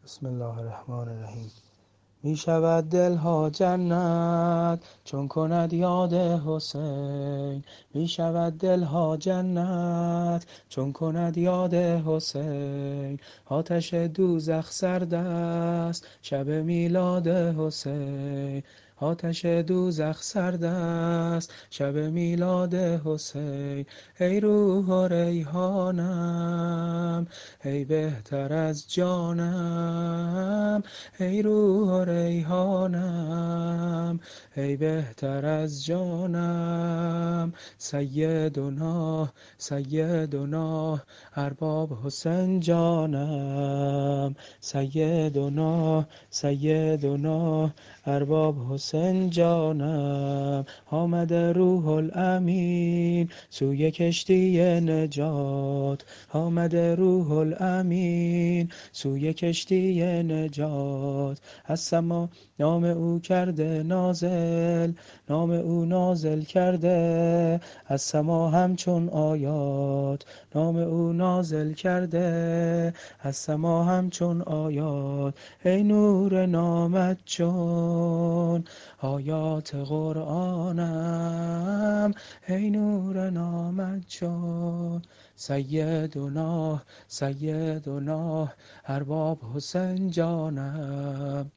بسم الله الرحمن الرحیم. می شود دلها جنت چون کند یاد حسین. می شود دلها جنت چون کند یاد حسین. آتش دوزخ سرد است شب میلاد حسین. آتش دوزخ سرد است شب میلاد حسین. ای روح و ریحانم ای بهتر از جانم. ای روح و ریحانم ای بهتر از جانم. سیدنا سیدنا ارباب حسین جانم. سیدنا سیدنا ارباب حسین جانم. آمده روح الامین سوی کشتی نجات. آمده روح الامین سوی کشتی نجات. از سما نام او کرده نازل، نام او نازل کرده. از سما همچون آیات نام او نازل کرده. از سما همچون آیات. ای نور نامت چون آیات قرآنم. ای نور نامت چون سیدنا سیدنا ارباب حسین جانم.